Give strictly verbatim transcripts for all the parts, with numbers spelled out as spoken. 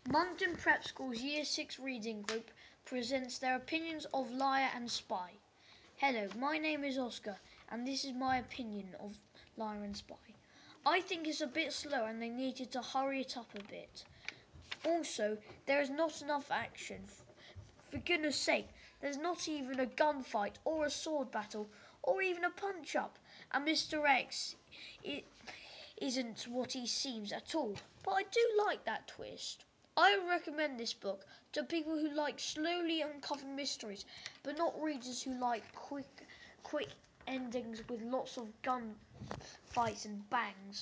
Moncton Prep School's Year six Reading Group presents their opinions of Liar and Spy. Hello, my name is Oscar, and this is my opinion of Liar and Spy. I think it's a bit slow and they needed to hurry it up a bit. Also, there is not enough action. For goodness sake, there's not even a gunfight or a sword battle or even a punch-up, and Mister X it isn't what he seems at all. But I do like that twist. I would recommend this book to people who like slowly uncovered mysteries, but not readers who like quick, quick endings with lots of gun fights and bangs.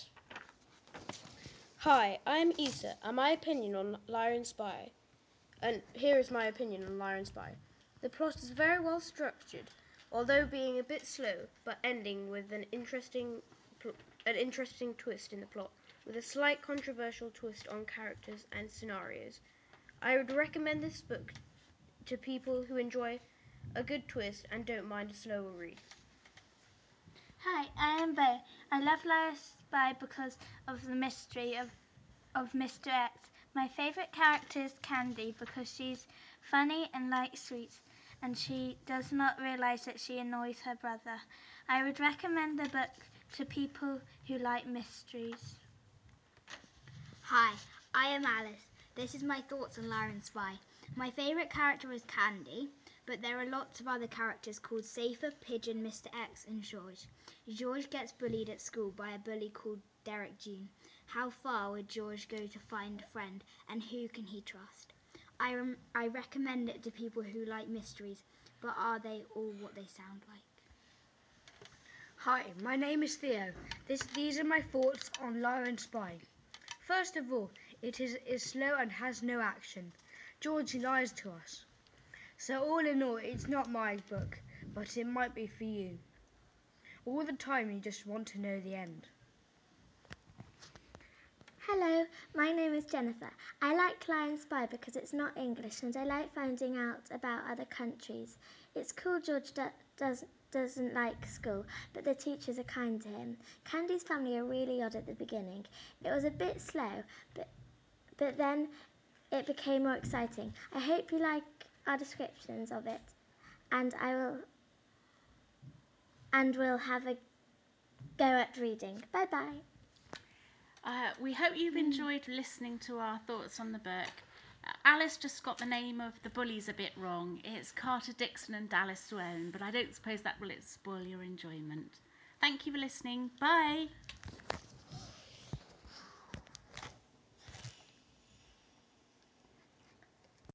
Hi, I'm Issa, and my opinion on Liar and Spy. And here is my opinion on Liar and Spy. The plot is very well structured, although being a bit slow, but ending with an interesting, pl- an interesting twist in the plot, with a slight controversial twist on characters and scenarios. I would recommend this book to people who enjoy a good twist and don't mind a slower read. Hi, I am Bo. I love Liar and Spy because of the mystery of, of Mister X. My favourite character is Candy because she's funny and likes sweets, and she does not realise that she annoys her brother. I would recommend the book to people who like mysteries. Hi, I am Alice. This is my thoughts on Liar and Spy. My favourite character is Candy, but there are lots of other characters called Safer, Pigeon, Mister X and George. George gets bullied at school by a bully called Derek June How far would George go to find a friend, and who can he trust? I, rem- I recommend it to people who like mysteries, but are they all what they sound like? Hi, my name is Theo. This, these are my thoughts on Liar and Spy. First of all, it is, is slow and has no action. George lies to us. So all in all, it's not my book, but it might be for you. All the time you just want to know the end. Hello, my name is Jennifer. I like Liar and Spy because it's not English and I like finding out about other countries. It's cool George do- does, doesn't like school, but the teachers are kind to him. Candy's family are really odd at the beginning. It was a bit slow, but, but then it became more exciting. I hope you like our descriptions of it, and I will and we'll have a go at reading. Bye-bye. Uh, we hope you've enjoyed listening to our thoughts on the book. Uh, Alice just got the name of the bullies a bit wrong. It's Carter Dixon and Dallas Sloan, but I don't suppose that will spoil your enjoyment. Thank you for listening. Bye.